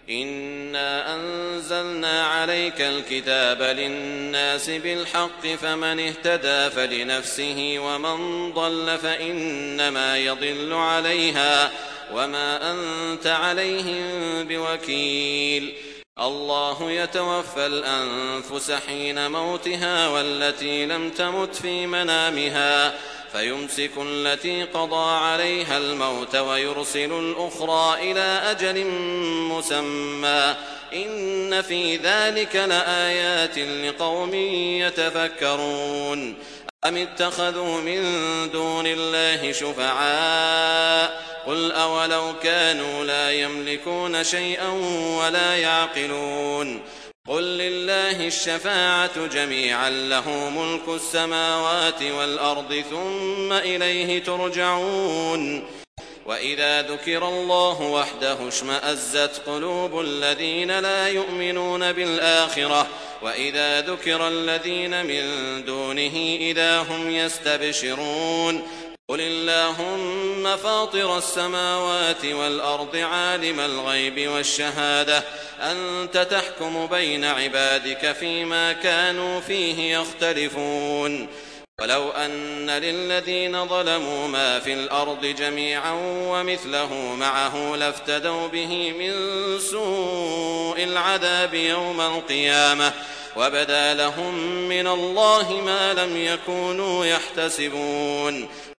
إنا أنزلنا عليك الكتاب للناس بالحق فمن اهتدى فلنفسه ومن ضل فإنما يضل عليها وما أنت عليهم بوكيل. الله يتوفى الأنفس حين موتها والتي لم تمت في منامها فيمسك التي قضى عليها الموت ويرسل الأخرى إلى أجل مسمى إن في ذلك لآيات لقوم يتفكرون. أم اتخذوا من دون الله شفعاء قل أولو كانوا لا يملكون شيئا ولا يعقلون قل لله الشفاعة جميعا له ملك السماوات والأرض ثم إليه ترجعون. وإذا ذكر الله وحده اشمأزت قلوب الذين لا يؤمنون بالآخرة وإذا ذكر الذين من دونه إذا هم يستبشرون. قل اللهم فاطر السماوات والأرض عالم الغيب والشهادة أنت تحكم بين عبادك فيما كانوا فيه يختلفون. ولو أن للذين ظلموا ما في الأرض جميعا ومثله معه لافتدوا به من سوء العذاب يوم القيامة وبدا لهم من الله ما لم يكونوا يحتسبون.